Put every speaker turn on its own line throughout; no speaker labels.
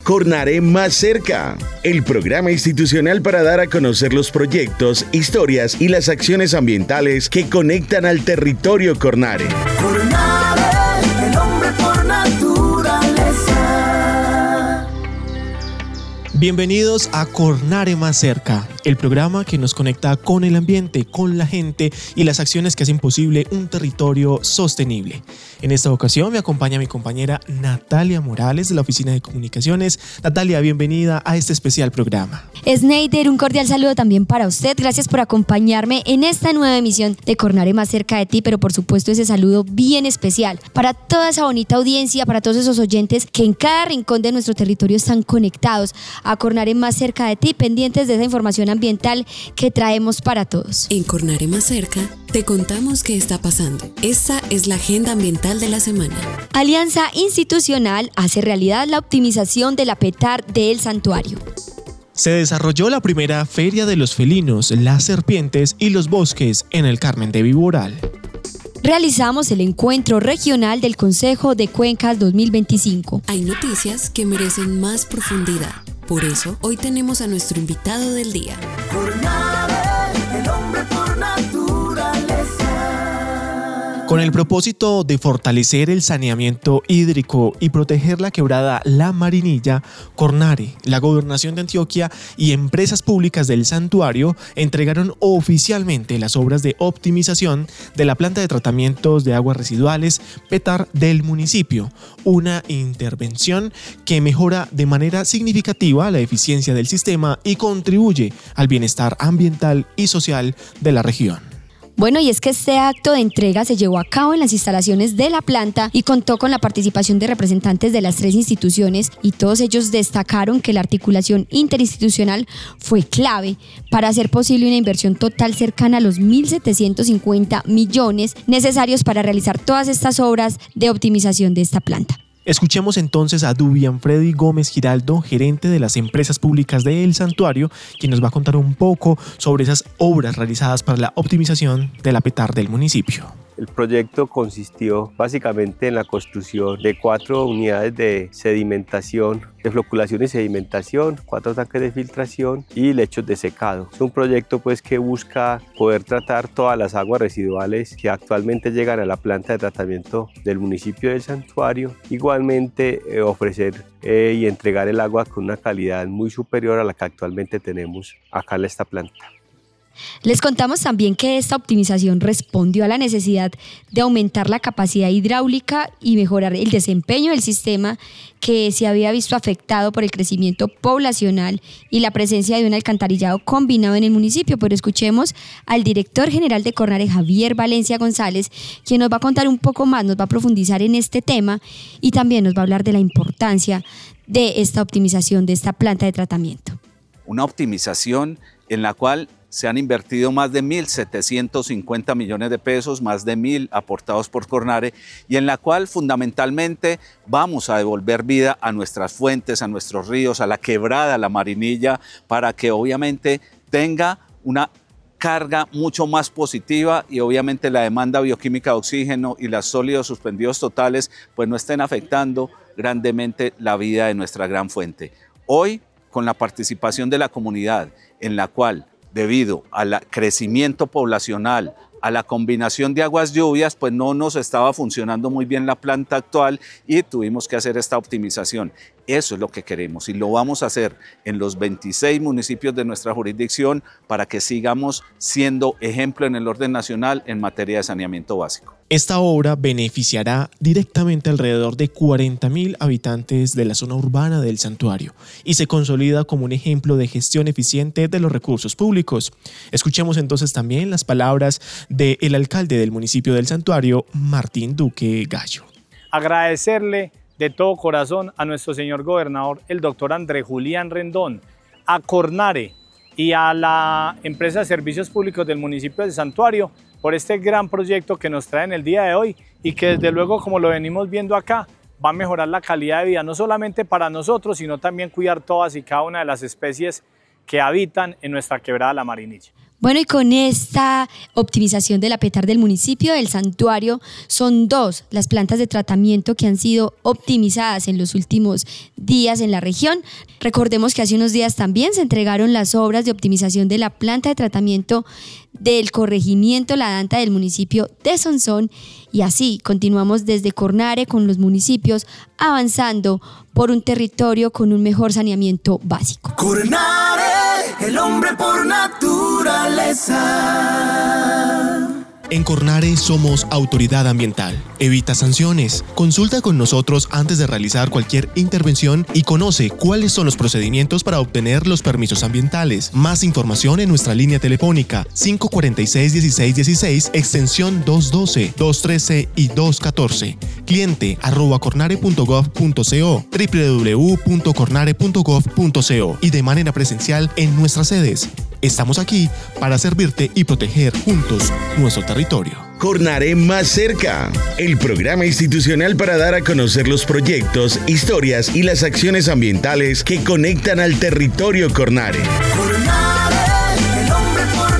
Cornare Más Cerca, el programa institucional para dar a conocer los proyectos, historias y las acciones ambientales que conectan al territorio Cornare.
Cornare, el hombre por naturaleza.
Bienvenidos a Cornare Más Cerca, el programa que nos conecta con el ambiente, con la gente y las acciones que hacen posible un territorio sostenible. En esta ocasión me acompaña mi compañera Natalia Morales de la Oficina de Comunicaciones. Natalia, bienvenida a este especial programa.
Sneider, un cordial saludo también para usted. Gracias por acompañarme en esta nueva emisión de Cornare Más Cerca de ti, pero por supuesto ese saludo bien especial para toda esa bonita audiencia, para todos esos oyentes que en cada rincón de nuestro territorio están conectados a Cornare Más Cerca de ti, pendientes de esa información ambiental que traemos para todos.
En Cornare Más Cerca te contamos qué está pasando. Esta es la agenda ambiental de la semana.
Alianza Institucional hace realidad la optimización de la PETAR del santuario.
Se desarrolló la primera Feria de los Felinos, las Serpientes y los Bosques en el Carmen de Viboral.
Realizamos el encuentro regional del Consejo de Cuencas 2025.
Hay noticias que merecen más profundidad. Por eso, hoy tenemos a nuestro invitado del día.
Cornare, el hombre por naturaleza.
Con el propósito de fortalecer el saneamiento hídrico y proteger la quebrada La Marinilla, Cornare, la Gobernación de Antioquia y empresas públicas del santuario entregaron oficialmente las obras de optimización de la planta de tratamientos de aguas residuales PETAR del municipio, una intervención que mejora de manera significativa la eficiencia del sistema y contribuye al bienestar ambiental y social de la región.
Bueno, y es que este acto de entrega se llevó a cabo en las instalaciones de la planta y contó con la participación de representantes de las tres instituciones, y todos ellos destacaron que la articulación interinstitucional fue clave para hacer posible una inversión total cercana a los 1.750 millones necesarios para realizar todas estas obras de optimización de esta planta.
Escuchemos entonces a Dubian Freddy Gómez Giraldo, gerente de las empresas públicas del santuario, quien nos va a contar un poco sobre esas obras realizadas para la optimización de la PETAR del municipio.
El proyecto consistió básicamente en la construcción de 4 unidades de sedimentación, de floculación y sedimentación, 4 tanques de filtración y lechos de secado. Es un proyecto que busca poder tratar todas las aguas residuales que actualmente llegan a la planta de tratamiento del municipio del santuario. Igualmente ofrecer y entregar el agua con una calidad muy superior a la que actualmente tenemos acá en esta planta.
Les contamos también que esta optimización respondió a la necesidad de aumentar la capacidad hidráulica y mejorar el desempeño del sistema, que se había visto afectado por el crecimiento poblacional y la presencia de un alcantarillado combinado en el municipio. Pero escuchemos al director general de Cornare, Javier Valencia González, quien nos va a contar un poco más, nos va a profundizar en este tema y también nos va a hablar de la importancia de esta optimización de esta planta de tratamiento.
Una optimización en la cual se han invertido más de 1.750 millones de pesos, más de 1.000 aportados por Cornare, y en la cual fundamentalmente vamos a devolver vida a nuestras fuentes, a nuestros ríos, a la quebrada La Marinilla, para que obviamente tenga una carga mucho más positiva y obviamente la demanda bioquímica de oxígeno y los sólidos suspendidos totales no estén afectando grandemente la vida de nuestra gran fuente. Hoy, con la participación de la comunidad, en la cual debido al crecimiento poblacional, a la combinación de aguas lluvias, no nos estaba funcionando muy bien la planta actual y tuvimos que hacer esta optimización. Eso es lo que queremos y lo vamos a hacer en los 26 municipios de nuestra jurisdicción para que sigamos siendo ejemplo en el orden nacional en materia de saneamiento básico.
Esta obra beneficiará directamente alrededor de 40.000 habitantes de la zona urbana del santuario y se consolida como un ejemplo de gestión eficiente de los recursos públicos. Escuchemos entonces también las palabras del alcalde del municipio del santuario, Martín Duque Gallo.
Agradecerle de todo corazón a nuestro señor gobernador, el doctor Andrés Julián Rendón, a Cornare y a la empresa de servicios públicos del municipio del santuario por este gran proyecto que nos traen el día de hoy y que desde luego, como lo venimos viendo acá, va a mejorar la calidad de vida no solamente para nosotros, sino también cuidar todas y cada una de las especies que habitan en nuestra quebrada La Marinilla.
Bueno, y con esta optimización de la petar del municipio del santuario, son 2 las plantas de tratamiento que han sido optimizadas en los últimos días en la región. Recordemos que hace unos días también se entregaron las obras de optimización de la planta de tratamiento del corregimiento La Danta del municipio de Sonsón, y así continuamos desde Cornare con los municipios avanzando por un territorio con un mejor saneamiento básico.
Cornare, el hombre por naturaleza.
En Cornare somos autoridad ambiental. Evita sanciones. Consulta con nosotros antes de realizar cualquier intervención y conoce cuáles son los procedimientos para obtener los permisos ambientales. Más información en nuestra línea telefónica 546-1616, extensión 212, 213 y 214. Cliente @cornare.gov.co, www.cornare.gov.co y de manera presencial en nuestras sedes. Estamos aquí para servirte y proteger juntos nuestro territorio.
Cornare más cerca, el programa institucional para dar a conocer los proyectos, historias y las acciones ambientales que conectan al territorio Cornare.
Cornare, el hombre por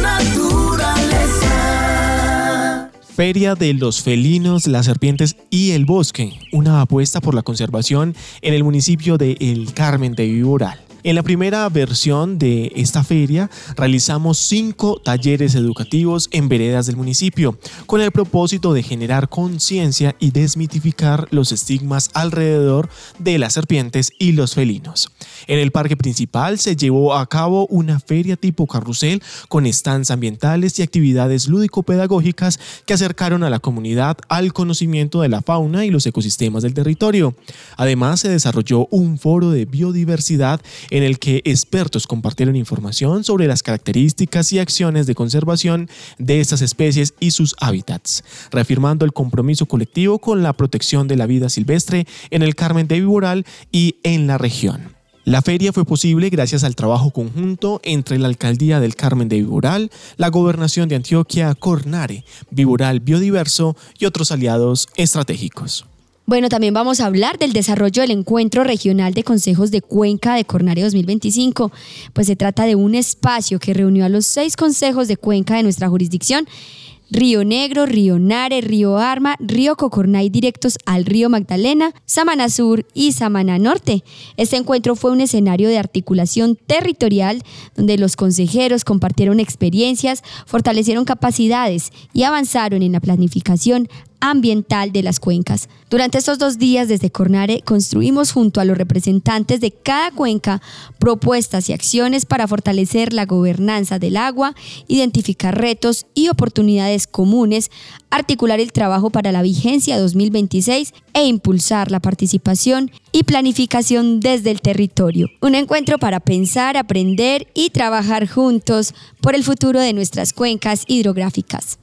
naturaleza.
Feria de los felinos, las serpientes y el bosque, una apuesta por la conservación en el municipio de El Carmen de Viboral. En la primera versión de esta feria realizamos 5 talleres educativos en veredas del municipio con el propósito de generar conciencia y desmitificar los estigmas alrededor de las serpientes y los felinos. En el parque principal se llevó a cabo una feria tipo carrusel con stands ambientales y actividades lúdico-pedagógicas que acercaron a la comunidad al conocimiento de la fauna y los ecosistemas del territorio. Además, se desarrolló un foro de biodiversidad en el que expertos compartieron información sobre las características y acciones de conservación de estas especies y sus hábitats, reafirmando el compromiso colectivo con la protección de la vida silvestre en el Carmen de Viboral y en la región. La feria fue posible gracias al trabajo conjunto entre la Alcaldía del Carmen de Viboral, la Gobernación de Antioquia, Cornare, Viboral Biodiverso y otros aliados estratégicos.
Bueno, también vamos a hablar del desarrollo del Encuentro Regional de Consejos de Cuenca de Cornare 2025. Pues se trata de un espacio que reunió a los 6 consejos de Cuenca de nuestra jurisdicción: Río Negro, Río Nare, Río Arma, Río Cocornay directos al Río Magdalena, Samaná Sur y Samaná Norte. Este encuentro fue un escenario de articulación territorial donde los consejeros compartieron experiencias, fortalecieron capacidades y avanzaron en la planificación ambiental de las cuencas. Durante estos 2 días desde Cornare construimos junto a los representantes de cada cuenca propuestas y acciones para fortalecer la gobernanza del agua, identificar retos y oportunidades comunes, articular el trabajo para la vigencia 2026 e impulsar la participación y planificación desde el territorio. Un encuentro para pensar, aprender y trabajar juntos por el futuro de nuestras cuencas hidrográficas.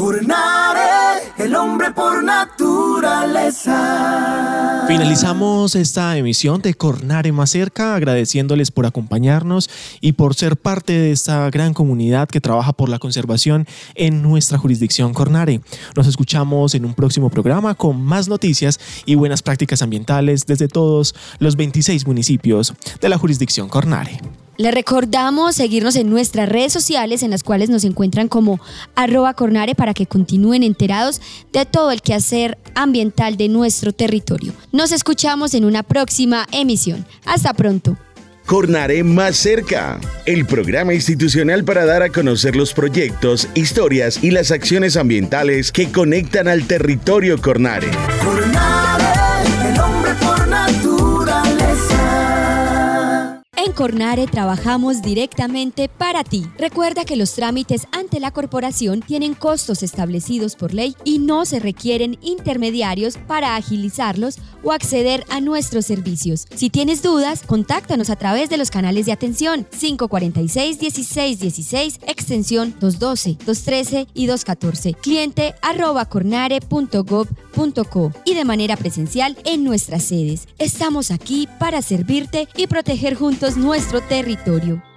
Cornare, el hombre por naturaleza.
Finalizamos esta emisión de Cornare más cerca, agradeciéndoles por acompañarnos y por ser parte de esta gran comunidad que trabaja por la conservación en nuestra jurisdicción Cornare. Nos escuchamos en un próximo programa con más noticias y buenas prácticas ambientales desde todos los 26 municipios de la jurisdicción Cornare.
Les recordamos seguirnos en nuestras redes sociales, en las cuales nos encuentran como @Cornare, para que continúen enterados de todo el quehacer ambiental de nuestro territorio. Nos escuchamos en una próxima emisión. Hasta pronto.
Cornare más cerca, el programa institucional para dar a conocer los proyectos, historias y las acciones ambientales que conectan al territorio Cornare.
Cornare, el hombre por naturaleza.
En Cornare trabajamos directamente para ti. Recuerda que los trámites ante la corporación tienen costos establecidos por ley y no se requieren intermediarios para agilizarlos o acceder a nuestros servicios. Si tienes dudas, contáctanos a través de los canales de atención 546-1616, extensión 212, 213 y 214. Cliente @cornare.gov.co y de manera presencial en nuestras sedes. Estamos aquí para servirte y proteger juntos nuestro territorio.